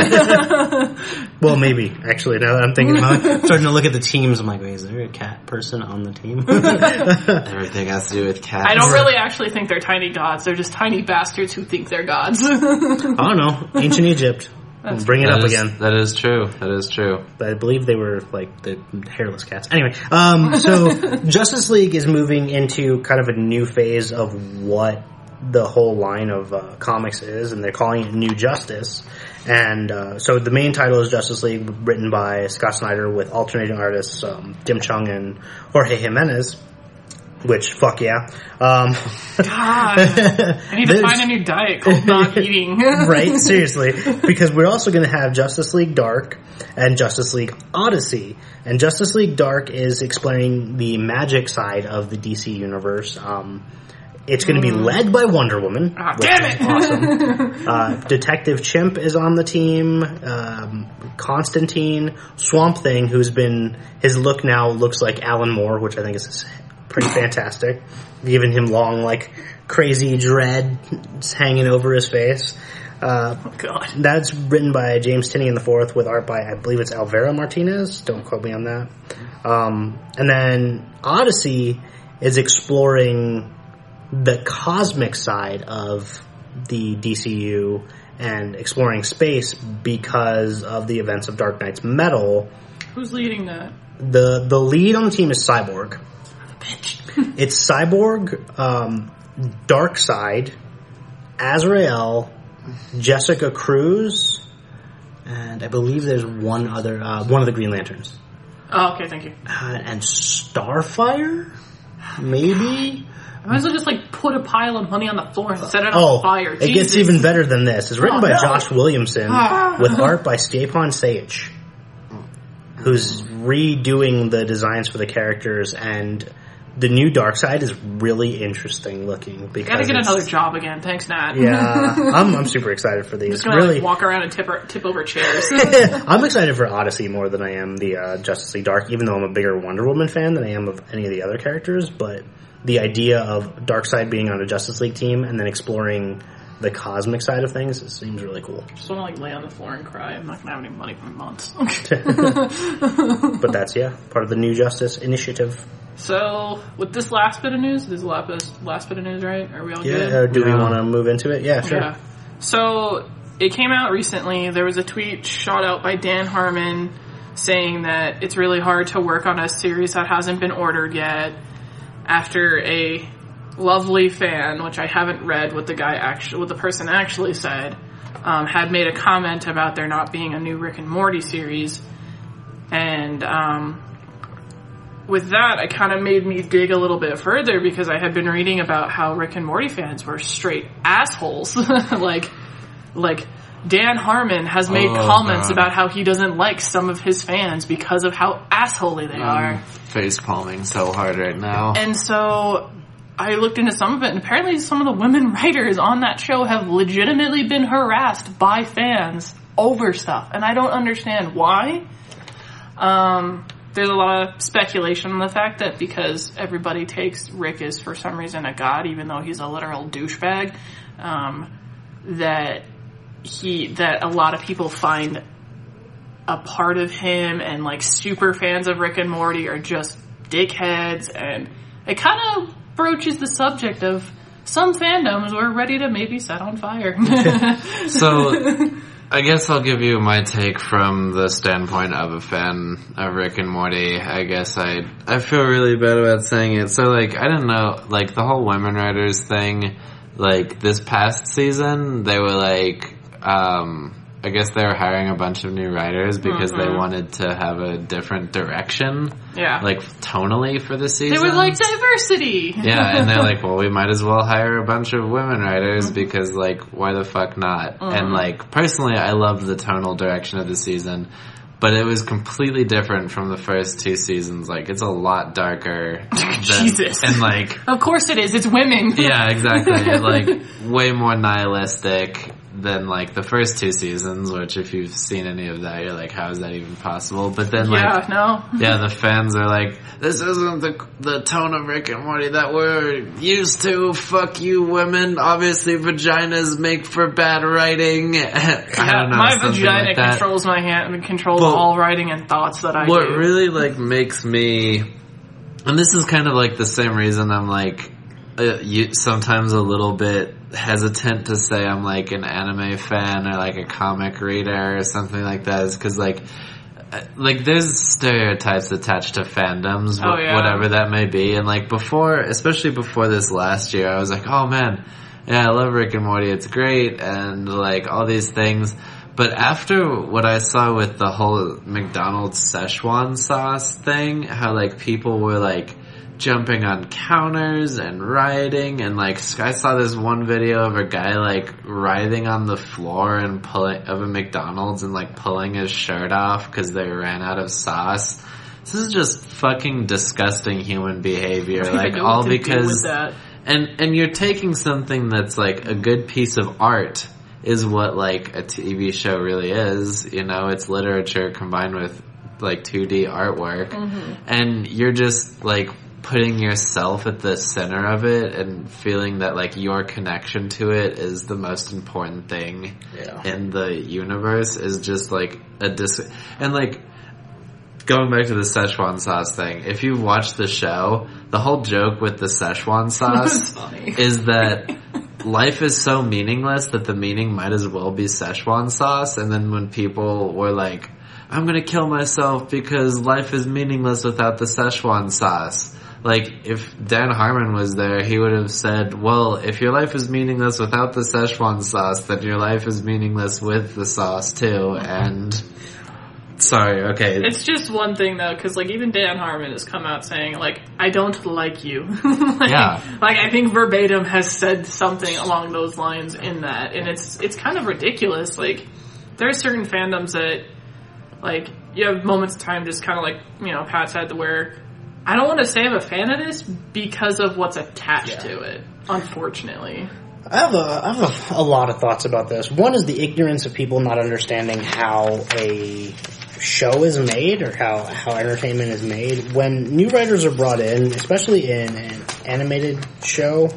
Well, maybe, actually, now that I'm thinking about it. I'm starting to look at the teams, I'm like, wait, is there a cat person on the team? Everything has to do with cats. I don't really actually think they're tiny gods, they're just tiny bastards who think they're gods. I don't know. Ancient Egypt. That's Bring it That up is- again. That is true. That is true. I believe they were like the hairless cats. Anyway, um, so Justice League is moving into kind of a new phase of what the whole line of uh, comics is, and they're calling it New Justice. And uh, so the main title is Justice League, written by Scott Snyder with alternating artists um, Tim Chung and Jorge Jimenez. Which, fuck yeah. Um, God, I need to There's- find a new diet called not eating. Right? Seriously. Because we're also going to have Justice League Dark and Justice League Odyssey. And Justice League Dark is explaining the magic side of the D C universe. Um, it's going to be led by Wonder Woman. Ah, which damn is it! Awesome. Uh, Detective Chimp is on the team. Um, Constantine. Swamp Thing, who's been, his look now looks like Alan Moore, which I think is pretty fantastic. Giving him long, like, crazy dread hanging over his face. Uh, Oh, God. that's written by James Tinney in the fourth with art by, I believe it's Alvaro Martinez. Don't quote me on that. Um, and then Odyssey is exploring the cosmic side of the D C U and exploring space because of the events of Dark Knight's Metal. Who's leading that? The the lead on the team is Cyborg. It's Cyborg, um, Darkseid, Azrael, Jessica Cruz, and I believe there's one other, uh, one of the Green Lanterns. Oh, okay, thank you. Uh, and Starfire? Maybe? I might as well just like put a pile of money on the floor and set it on Oh, fire. it gets Jesus. even better than this. It's written Oh, by no. Josh Williamson Ah. with art by Stapon Sage, who's redoing the designs for the characters and the new Darkseid is really interesting looking. Because I gotta get it's- another job again. Thanks, Nat. Yeah, I'm I'm super excited for these. Just gonna Really, like, walk around and tip, tip over chairs. I'm excited for Odyssey more than I am the uh, Justice League Dark, even though I'm a bigger Wonder Woman fan than I am of any of the other characters. But the idea of Darkseid being on a Justice League team and then exploring the cosmic side of things, it seems really cool. Just want to like lay on the floor and cry. I'm not gonna have any money for months. But that's, yeah, part of the New Justice Initiative. So, with this last bit of news, this is the last, last bit of news, right? Are we all Yeah, good? uh, do we Yeah. want to move into it? Yeah, sure. Yeah. So, it came out recently. There was a tweet shot out by Dan Harmon saying that it's really hard to work on a series that hasn't been ordered yet after a lovely fan, which I haven't read what the guy actually, what the person actually said, um, had made a comment about there not being a new Rick and Morty series. And, um, with that, it kind of made me dig a little bit further because I had been reading about how Rick and Morty fans were straight assholes. like, like, Dan Harmon has made Oh, comments God. about how he doesn't like some of his fans because of how assholey they are. I'm face palming so hard right now. And so I looked into some of it, and apparently some of the women writers on that show have legitimately been harassed by fans over stuff. And I don't understand why. Um, there's a lot of speculation on the fact that because everybody takes Rick as, for some reason, a god, even though he's a literal douchebag, um, that he, that a lot of people find a part of him, and like super fans of Rick and Morty are just dickheads, and it kind of broaches the subject of some fandoms were ready to maybe set on fire. So, I guess I'll give you my take from the standpoint of a fan of Rick and Morty. I guess I I feel really bad about saying it. So, like, I don't know, like, the whole women writers thing, like, this past season, they were like, um... I guess they were hiring a bunch of new writers because Mm-hmm. they wanted to have a different direction, Yeah. like tonally for the season. They were like, diversity! Yeah, and they're like, well, we might as well hire a bunch of women writers Mm-hmm. because, like, why the fuck not? And, like, personally, I loved the tonal direction of the season, but it was completely different from the first two seasons. Like, it's a lot darker. Than, Jesus. And, like, Of course it is, it's women! yeah, exactly. And, like, way more nihilistic than, like, the first two seasons, which if you've seen any of that, you're like, how is that even possible? But then, like, Yeah, no. yeah, the fans are like, this isn't the the tone of Rick and Morty that we're used to. Fuck you, women. Obviously, vaginas make for bad writing. I don't know. My something vagina like that. controls my hand, controls But all writing and thoughts that I What do. really, like, makes me... And this is kind of, like, the same reason I'm, like, uh, you, sometimes a little bit hesitant to say I'm, like, an anime fan or, like, a comic reader or something like that is because, like... Like, there's stereotypes attached to fandoms, Oh, wh- yeah. whatever that may be. And, like, before, especially before this last year, I was like, oh, man, yeah, I love Rick and Morty, it's great, and, like, all these things. But after what I saw with the whole McDonald's Szechuan sauce thing, how, like, people were, like, jumping on counters and rioting, and, like, I saw this one video of a guy, like, writhing on the floor and pulling, of a McDonald's and, like, pulling his shirt off because they ran out of sauce. This is just fucking disgusting human behavior, I don't like, know what all to do because... with that. And and you're taking something that's like a good piece of art is what like a T V show really is. You know, it's literature combined with like two D artwork. Mm-hmm. And you're just like putting yourself at the center of it and feeling that like your connection to it is the most important thing Yeah. in the universe is just like a dis and like going back to the Szechuan sauce thing, if you watch the show, the whole joke with the Szechuan sauce Funny. is that life is so meaningless that the meaning might as well be Szechuan sauce. And then when people were like, I'm gonna kill myself because life is meaningless without the Szechuan sauce. Like, if Dan Harmon was there, he would have said, well, if your life is meaningless without the Szechuan sauce, then your life is meaningless with the sauce too. And... Sorry, okay. It's just one thing though, because like even Dan Harmon has come out saying like, I don't like you. like, Yeah. Like I think verbatim has said something along those lines in that, and it's it's kind of ridiculous. Like there are certain fandoms that like you have moments of time just kind of like, you know, Pat said, where I don't want to say I'm a fan of this because of what's attached Yeah. to it, unfortunately. I have, a, I have a, a lot of thoughts about this. One is the ignorance of people not understanding how a show is made or how, how entertainment is made. When new writers are brought in, especially in an animated show,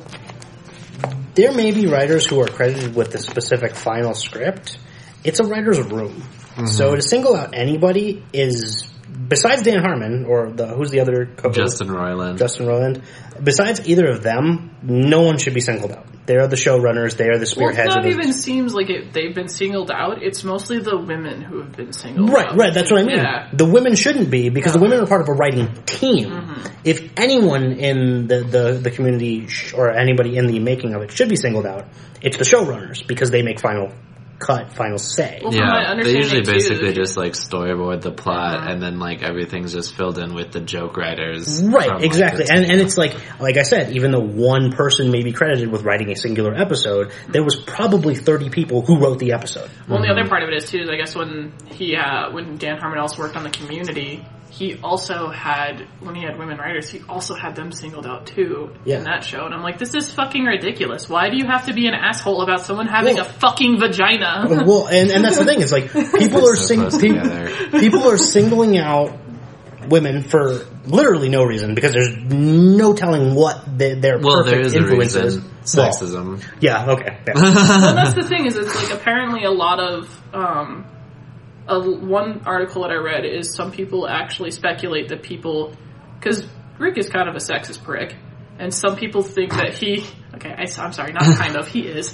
there may be writers who are credited with the specific final script. It's a writer's room. Mm-hmm. So to single out anybody is, besides Dan Harmon, or the who's the other co-host? Justin Roiland. Justin Roiland. Besides either of them, no one should be singled out. They are the showrunners. They are the Well, spearheads. it's not of the, even seems like it, they've been singled out. It's mostly the women who have been singled Right, out. right. That's what I mean. Yeah. The women shouldn't be because the women are part of a writing team. Mm-hmm. If anyone in the, the, the community sh- or anybody in the making of it should be singled out, it's the showrunners because they make final cut, final say. Well, from my Yeah, they usually understanding, too, basically the- just like storyboard the plot, Uh-huh. and then like everything's just filled in with the joke writers. Right, from, like, exactly. the And team. and it's like, like I said, even though one person may be credited with writing a singular episode, there was probably thirty people who wrote the episode. Well, the other part of it is too is I guess when he uh, when Dan Harmon also worked on the Community, he also had when he had women writers, he also had them singled out too Yeah. in that show. And I'm like, this is fucking ridiculous. Why do you have to be an asshole about someone having Well- a fucking vagina? Well, and, and that's the thing, is like, people are So sing- close pe- together. people are singling out women for literally no reason because there's no telling what the, their well, there perfect is a influence is. reason. Well, Sexism. yeah, okay. Yeah. Well, that's the thing is it's like apparently a lot of um, a, one article that I read is some people actually speculate that people because Rick is kind of a sexist prick, and some people think that he okay I, I'm sorry not kind of he is.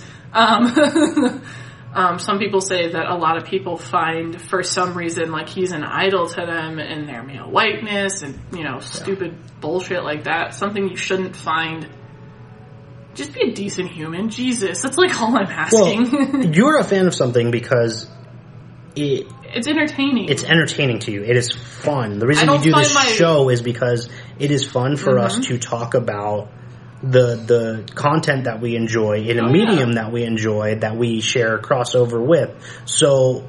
Um, um, some people say that a lot of people find for some reason like he's an idol to them and their male whiteness and you know stupid bullshit like that. Something you shouldn't find. Just be a decent human. Jesus, that's like all I'm asking. Well, you're a fan of something because it it's entertaining. it's entertaining to you. It is fun. The reason I we don't do find this my- show is because it is fun for Mhm. us to talk about the the content that we enjoy in a Oh, medium yeah. that we enjoy that we share crossover with. So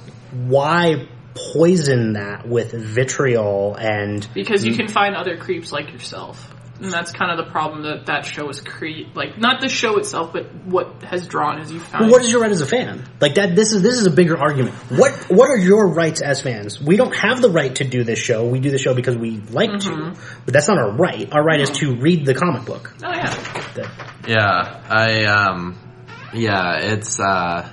why poison that with vitriol and because you can find other creeps like yourself. And that's kind of the problem that that show is create like not the show itself, but what has drawn as you found. Well, what is your right as a fan? Like that. This is this is a bigger argument. What What are your rights as fans? We don't have the right to do this show. We do the show because we like Mm-hmm. to, but that's not our right. Our right is to read the comic book. Oh yeah, That- Yeah, I um, yeah, it's uh,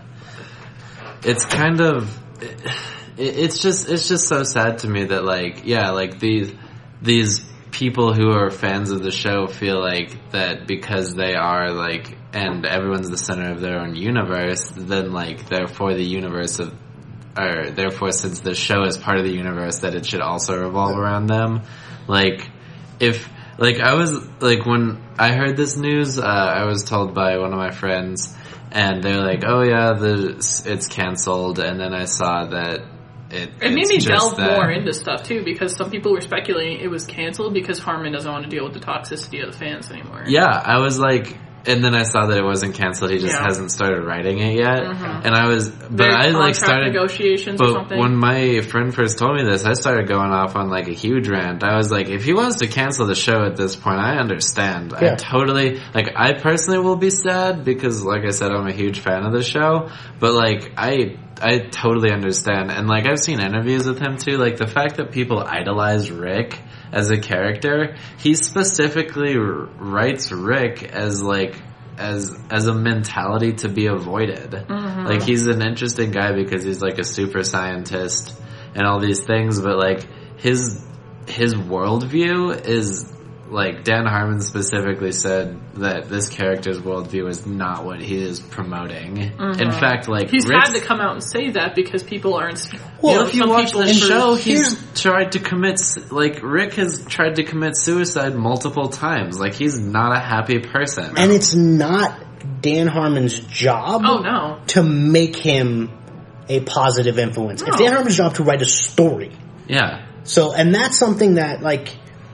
it's kind of, it, it's just it's just so sad to me that like yeah, like these these people who are fans of the show feel like that because they are like and everyone's the center of their own universe, then like therefore the universe of or therefore since the show is part of the universe that it should also revolve around them. Like if like I was like when I heard this news, uh, I was told by one of my friends, and they're like, "Oh yeah, the it's canceled." And then I saw that it it made it's me just delve that- more into stuff too because some people were speculating it was canceled because Harmon doesn't want to deal with the toxicity of the fans anymore. Yeah, I was like, and then I saw that it wasn't canceled. He just Yeah. hasn't started writing it yet, Mhm. and I was, but Their I like contract started. negotiations or But something. when my friend first told me this, I started going off on like a huge rant. I was like, if he wants to cancel the show at this point, I understand. I Yeah. totally, like, I personally will be sad because, like I said, I'm a huge fan of the show. But like, I, I totally understand. And like, I've seen interviews with him too. Like, the fact that people idolize Rick as a character, he specifically r- writes Rick as like, as as a mentality to be avoided. Mm-hmm. Like he's an interesting guy because he's like a super scientist and all these things, but like his his worldview is like Dan Harmon specifically said that this character's worldview is not what he is promoting. Mm-hmm. In fact, like He's Rick's- had to come out and say that because people aren't. Well, you know, if you some watch people the for- show, here's- he's tried to commit, s- like, Rick has tried to commit suicide multiple times. Like, he's not a happy person. and it's not Dan Harmon's job Oh no. to make him a positive influence. It's No. Dan Harmon's job to write a story. Yeah. So, and that's something that like.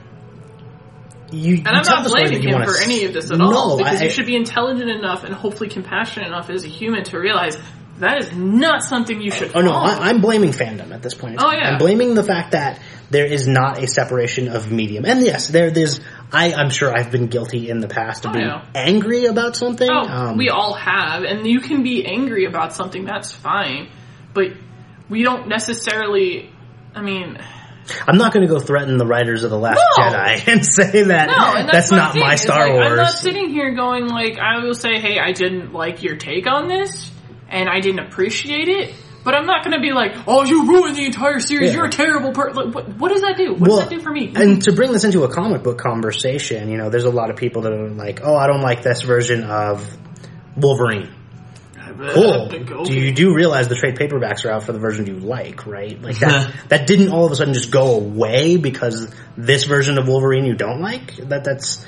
You, And you I'm tell not the story blaming that you him wanna for s- any of this at no, all, because I, you should be intelligent enough and hopefully compassionate enough as a human to realize That is not something you should Oh no, follow. I, I'm blaming fandom at this point in Oh, time. yeah. I'm blaming the fact that there is not a separation of medium. And yes, there, there's, I, I'm sure I've been guilty in the past of Oh, being yeah. angry about something. Oh, Um, we all have, and you can be angry about something, that's fine. But we don't necessarily, I mean... I'm not going to go threaten the writers of The Last No. Jedi and say that No, and that's that's, my not thing. my It's Star like, Wars. I'm not sitting here going like, I will say, hey, I didn't like your take on this, and I didn't appreciate it, but I'm not going to be like, oh, you ruined the entire series, Yeah. you're a terrible person. Like, what, what does that do? What Well, does that do for me? And to bring this into a comic book conversation, you know, there's a lot of people that are like, oh, I don't like this version of Wolverine. Cool. Do you do realize the trade paperbacks are out for the version you like, right? Like that that didn't all of a sudden just go away because this version of Wolverine you don't like? That that's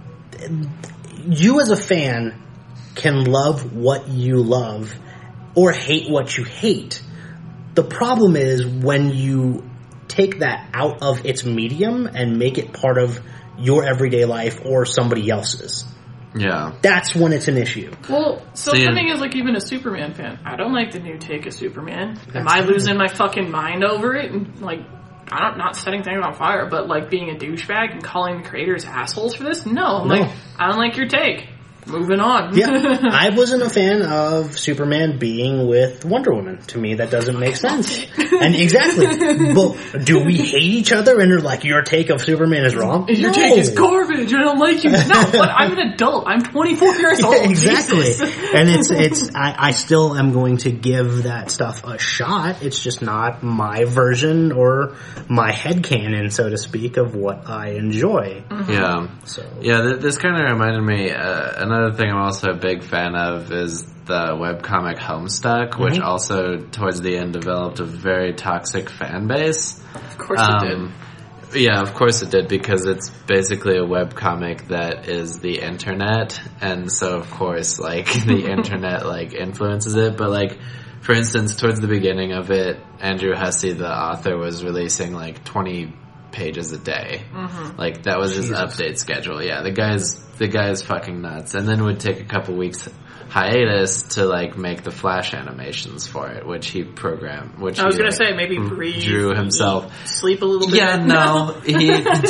you as a fan can love what you love or hate what you hate. The problem is when you take that out of its medium and make it part of your everyday life or somebody else's. Yeah. That's when it's an issue. Well, so See, the and- thing is, like, even a Superman fan, I don't like the new take of Superman. Am That's I fine. losing my fucking mind over it? And, like, I don't, not setting things on fire, but, like, being a douchebag and calling the creators assholes for this? No. I'm No. like, I don't like your take. Moving on. Yeah, I wasn't a fan of Superman being with Wonder Woman. To me, that doesn't make sense. And exactly, but do we hate each other and are like, your take of Superman is wrong? Your No. take is garbage. I don't like you. No, but I'm an adult. I'm twenty-four years old. Yeah, exactly. Jesus. And it's, it's, I, I still am going to give that stuff a shot. It's just not my version or my headcanon, so to speak, of what I enjoy. Yeah. So, Yeah, th- this kind of reminded me, uh, another thing I'm also a big fan of is the webcomic Homestuck, which Mhm. also towards the end developed a very toxic fan base. Of course it did. Um, Yeah, of course it did, because it's basically a webcomic that is the internet, and so of course, like, the internet, like, influences it, but like, for instance, towards the beginning of it, Andrew Hussey, the author, was releasing like twenty pages a day. Mm-hmm. Like, that was his Jesus. update schedule. Yeah, the guy's, the guy's fucking nuts. And then would take a couple weeks hiatus to like make the Flash animations for it, which he programmed, which I was he, gonna like, say, maybe breathe. drew himself. eat, sleep a little bit. Yeah, no, he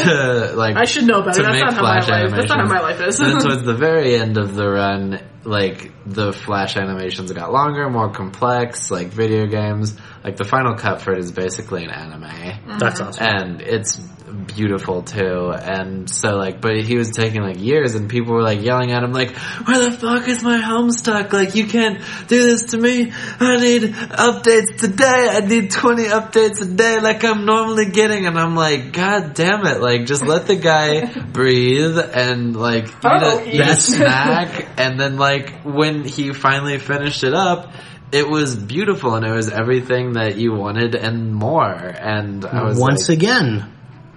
to like I should know better. to That's make not how my Flash life. That's not how my animations. life is. And then towards the very end of the run, like the Flash animations got longer, more complex, like video games. Like the final cut for it is basically an anime, that's awesome. and it's beautiful too. And so like, but he was taking like years, and people were like yelling at him like, "Where the fuck is my Homestuck? Like, you can't do this to me. I need updates today. I need twenty updates a day like I'm normally getting." And I'm like, God damn it! Like, just let the guy breathe and like eat Oh, a, eat a yes. snack. And then like when he finally finished it up, it was beautiful, and it was everything that you wanted and more. And I was Once like, again,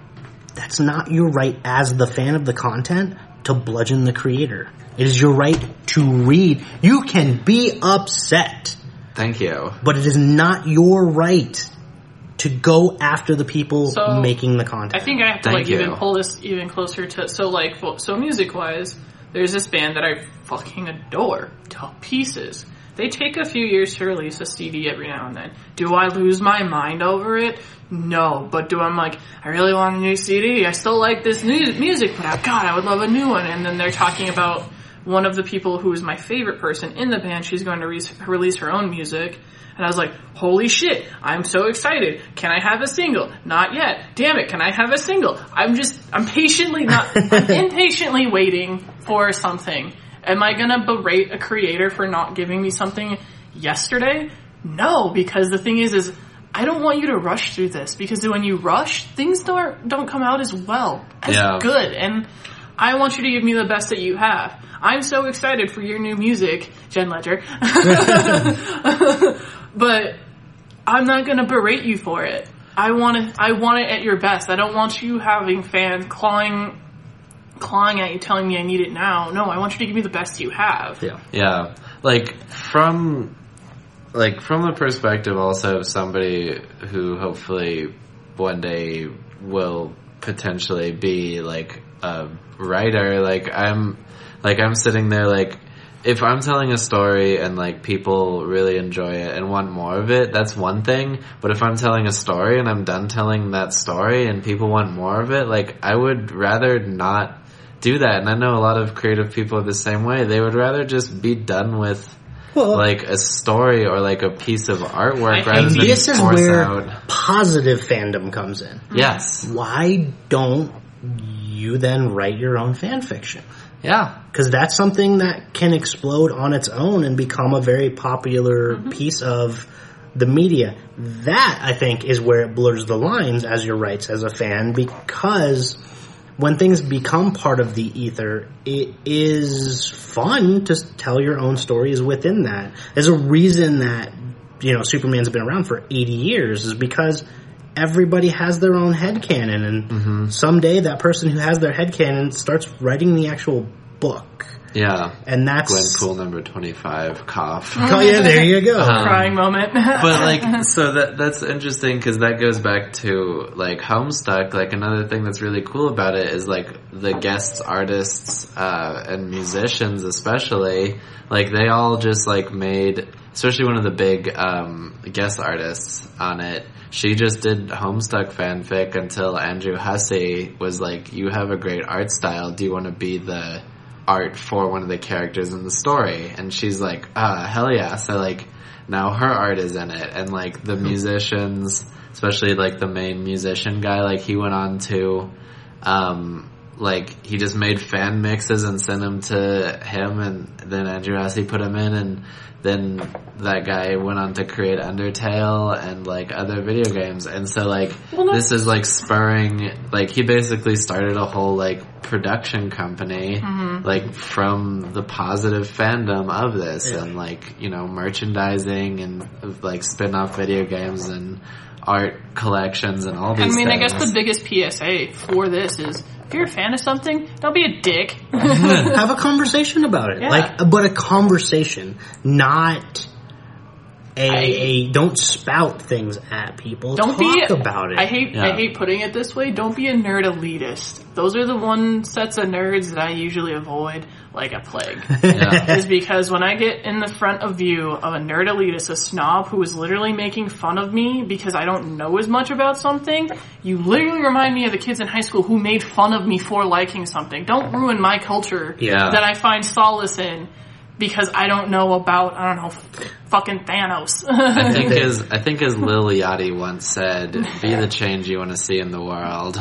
that's not your right as the fan of the content to bludgeon the creator. It is your right to read. You can be upset, thank you. but it is not your right to go after the people So, making the content. I think I have to Thank like you. even pull this even closer to so like fo- so music wise, there's this band that I fucking adore to pieces. They take a few years to release a C D every now and then. Do I lose my mind over it? No, but do I'm like, I really want a new C D. I still like this new music, but I, God, I would love a new one. And then they're talking about one of the people who is my favorite person in the band. She's going to re- release her own music. And I was like, holy shit, I'm so excited. Can I have a single? Not yet. Damn it, can I have a single? I'm just, I'm patiently not, I'm impatiently waiting for something. Am I gonna berate a creator for not giving me something yesterday? No, because the thing is, is I don't want you to rush through this, because when you rush, things don't, don't come out as well, as Yeah. good. And I want you to give me the best that you have. I'm so excited for your new music, Jen Ledger. But I'm not gonna berate you for it. I want it, I want it at your best. I don't want you having fans clawing, clawing at you telling me I need it now. No, I want you to give me the best you have. yeah. Yeah, like from like from the perspective also of somebody who hopefully one day will potentially be like a writer. Like I'm, like I'm sitting there like if I'm telling a story and like people really enjoy it and want more of it, that's one thing. But if I'm telling a story and I'm done telling that story and people want more of it, like I would rather not do that. And I know a lot of creative people are the same way. They would rather just be done with well, like a story or like a piece of artwork I rather than this is force where out. Positive fandom comes in. Yes. Why don't you then write your own fan fiction? Yeah. Because that's something that can explode on its own and become a very popular mm-hmm. piece of the media. That, I think, is where it blurs the lines, as your rights as a fan, because when things become part of the ether, it is fun to tell your own stories within that. There's a reason that, you know, Superman's been around for eighty years, is because everybody has their own headcanon, and mm-hmm. someday that person who has their headcanon starts writing the actual book. Yeah. And that's... Gwenpool number twenty-five, cough. Oh yeah, there you go. Um, Crying moment. But like, so that that's interesting because that goes back to like Homestuck. Like another thing that's really cool about it is like the guest artists uh, and musicians especially, like they all just like made, especially one of the big um, guest artists on it, she just did Homestuck fanfic until Andrew Hussey was like, you have a great art style, do you want to be the art for one of the characters in the story? And she's like, ah, hell yeah. So like now her art is in it, and like the musicians, especially like the main musician guy, like he went on to um like he just made fan mixes and sent them to him, and then Andrew Hussey put them in, and then that guy went on to create Undertale and like other video games. And so like well, this is like spurring, like he basically started a whole like production company mm-hmm. like from the positive fandom of this yeah. and like, you know, merchandising and like spin-off video games and art collections and all these I mean, things. I guess the biggest P S A for this is if you're a fan of something, don't be a dick. Have a conversation about it. Yeah. Like, but a conversation, not a, I, a don't spout things at people. Don't Talk be about it. I hate yeah. I hate putting it this way. Don't be a nerd elitist. Those are the one sets of nerds that I usually avoid like a plague. Yeah. Is because when I get in the front of view of a nerd elitist, a snob who is literally making fun of me because I don't know as much about something, you literally remind me of the kids in high school who made fun of me for liking something. Don't ruin my culture yeah. that I find solace in because I don't know about, I don't know, f- fucking Thanos. I think as I think as Lil Yachty once said, be the change you want to see in the world.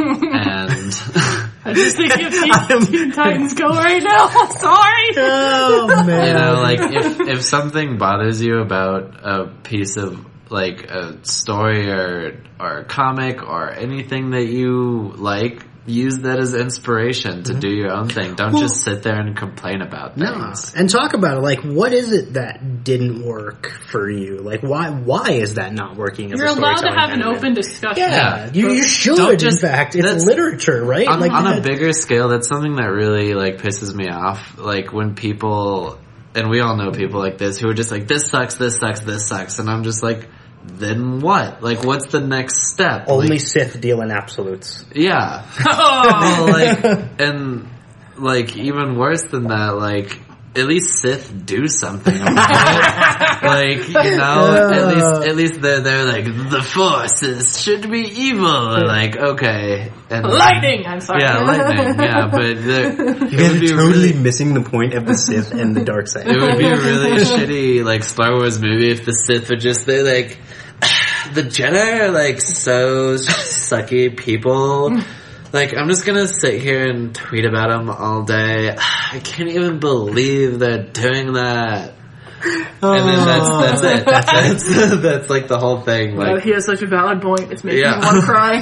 And I just think if Teen Titans Go right now, I'm sorry. Oh man. You know, like if if something bothers you about a piece of like a story or or a comic or anything that you like, use that as inspiration to mm-hmm. do your own thing. Don't well, just sit there and complain about things. No. And talk about it. Like, what is it that didn't work for you? Like, why why is that not working as You're a allowed to have an open discussion. Yeah, you, you should, just, in fact. It's literature, right? On, like on that, a bigger scale, that's something that really, like, pisses me off. Like, when people, and we all know people like this, who are just like, this sucks, this sucks, this sucks. And I'm just like, then what? Like, what's the next step? Only like, Sith deal in absolutes. Yeah. Well, like, and, like, even worse than that, like, at least Sith do something about it. Like, you know, at least, at least they're, they're like, the Force is, should be evil. Like, okay. And, lightning! I'm sorry. Yeah, lightning, yeah, but you're totally really, missing the point of the Sith and the dark side. It would be a really shitty, like, Star Wars movie if the Sith were just, they're like, the Jedi are like so sucky people. Like, I'm just gonna sit here and tweet about them all day. I can't even believe they're doing that. Oh. And then that's that's it. That's, that's that's like the whole thing. Like, well, he has such a valid point. It's making yeah. me want to cry.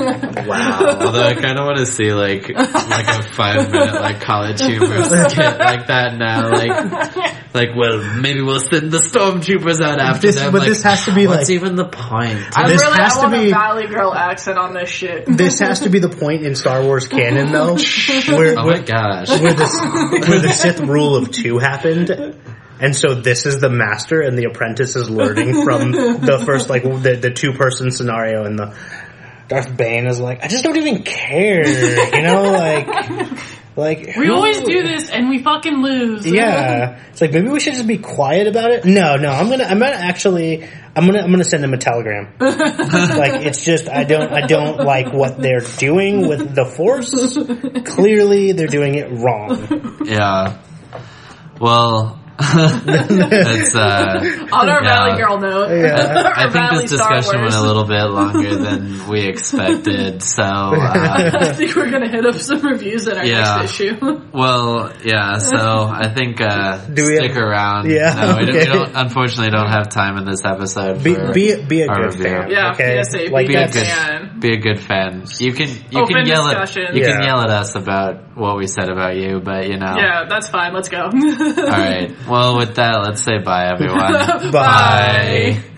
Wow. Although I kind of want to see like like a five minute like college humor skit like that now. Like like well maybe we'll send the stormtroopers out after this, them. But like, this has to be what's like even the point? I this really has I want to be, a Valley Girl accent on this shit. This has to be the point in Star Wars canon though, where oh where, my gosh, where the where the Sith rule of two happened. And so this is the master and the apprentice is learning from the first, like, the, the two-person scenario, and the Darth Bane is like, I just don't even care, you know, like, Like We who- always do this, and we fucking lose. Yeah, it's like maybe we should just be quiet about it. No, no, I'm gonna, I'm gonna actually, I'm gonna, I'm gonna send them a telegram. Like it's just, I don't, I don't like what they're doing with the Force. Clearly, they're doing it wrong. Yeah. Well, it's uh. On our yeah. Valley Girl note, Yeah. Our I think Valley this Star discussion Wars. went a little bit longer than we expected. So, uh, I think we're gonna hit up some reviews in our Yeah. next issue. well, yeah. So I think uh, Do we stick have- around. Yeah, No, we, don't, we okay. don't. Unfortunately, don't have time in this episode. Be, for be, be a our good review. fan. Yeah, okay? P S A, like be Be a a that's, good, fan. be a good fan. You can you Open can yell discussion. at you can Yeah. yell at us about what we said about you, but you know. Yeah, that's fine. Let's go. All right. Well, with that, let's say bye, everyone. Bye.